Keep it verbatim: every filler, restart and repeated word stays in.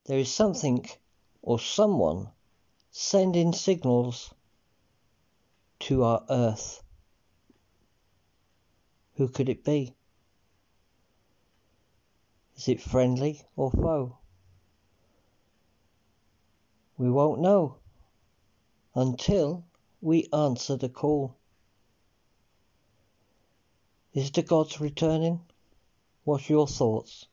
There is something or someone sending signals to our Earth. Who could it be? Is it friendly or foe? We won't know until we answer the call. Is the gods returning? What's your thoughts?